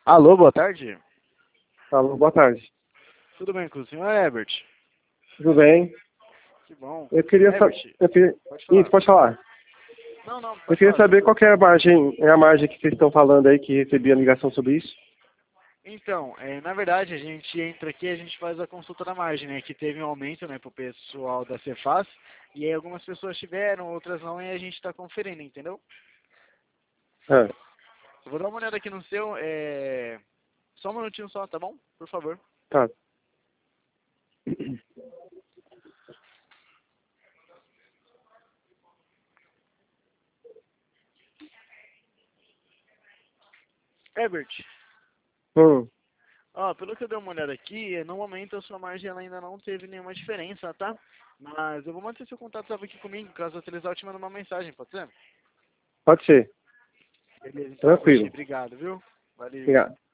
Alô, boa tarde. Alô, boa tarde. Tudo bem com o senhor, Herbert? Tudo bem? Que bom. Eu queria Herbert, saber. pode Isso, falar. pode falar. Não, Eu pode queria falar, saber tranquilo. qual que é a margem que vocês estão falando aí, que recebi a ligação sobre isso. Então, na verdade, a gente entra aqui e a gente faz a consulta da margem, né? Que teve um aumento, né, pro pessoal da Cefaz. E aí algumas pessoas tiveram, outras não, e a gente está conferindo, entendeu? Ah, Eu vou dar uma olhada aqui no seu, só um minutinho só, tá bom? Por favor. tá. Herbert, Hum, ó, pelo que eu dei uma olhada aqui, no momento a sua margem ela ainda não teve nenhuma diferença, tá? Mas eu vou manter seu contato salvo aqui comigo, caso utilizar, eu te mando uma mensagem, pode ser? pode ser. Beleza, então, Herbert, Tranquilo. obrigado, viu? Valeu. Obrigado.